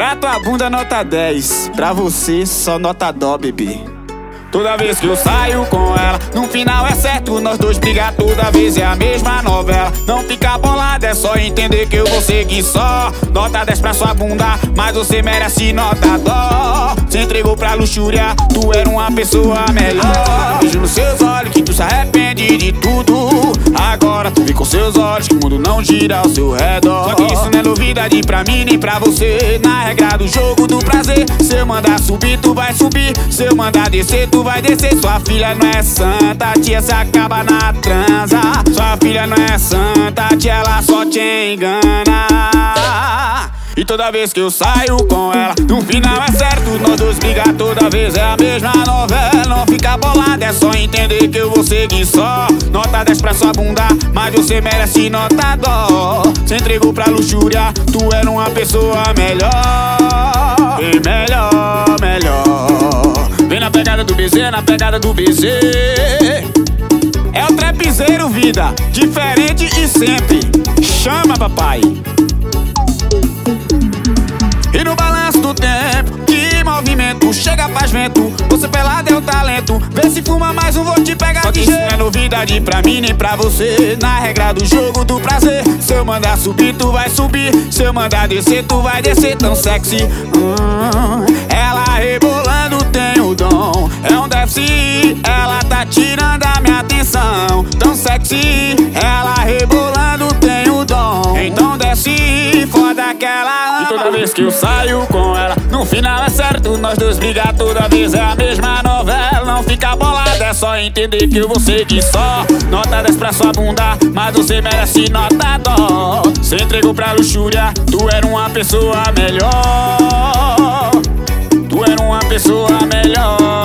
Pra tua bunda nota 10, pra você só nota dó, bebê. Toda vez que eu saio com ela, no final é certo, nós dois brigar toda vez é a mesma novela. Não fica bolado, é só entender que eu vou seguir só. Nota 10 pra sua bunda, mas você merece nota dó. Se entregou pra luxúria, tu era uma pessoa melhor. Vejo nos seus olhos que tu se arrepende de tudo. Agora tu vê com seus olhos que o mundo não gira ao seu redor. Só que isso não é novidade pra mim nem pra você. Na regra do jogo do prazer, se eu mandar subir, tu vai subir. Se eu mandar descer, tu vai descer. Sua filha não é santa, tia, se acaba na transa. Sua filha não é santa, tia, ela só te engana. E toda vez que eu saio com ela, no final é certo, nós dois brigar toda vez é a mesma novela. Não fica bolado, é só entender que eu vou seguir só. Nota 10 pra sua bunda, mas você merece nota dó. Se entregou pra luxúria, tu era uma pessoa melhor. Bem melhor, melhor. Vem na pegada do BZ, na pegada do BZ. É o trapzeiro, vida, diferente e sempre. Chama, papai. E no balanço do tempo, que movimento, chega faz vento. Você pelado é o talento, vê se fuma mais um, vou te pegar. Só que isso não é novidade pra mim nem pra você. Na regra do jogo do prazer, se eu mandar subir, tu vai subir. Se eu mandar descer, tu vai descer. Tão sexy, ela rebolando tem o dom. É um déficit, ela tá tirando a minha atenção. Tão sexy, ela rebolando tem o dom. Então desce, foda aquela ama. E toda vez que eu saio com ela, no final é certo, nós dois brigar toda vez é a mesma novela. Não fica bolado, é só entender que eu vou seguir só. Nota 10 pra sua bunda, mas você merece nota dó. Cê entregou pra luxúria, tu era uma pessoa melhor. Tu era uma pessoa melhor.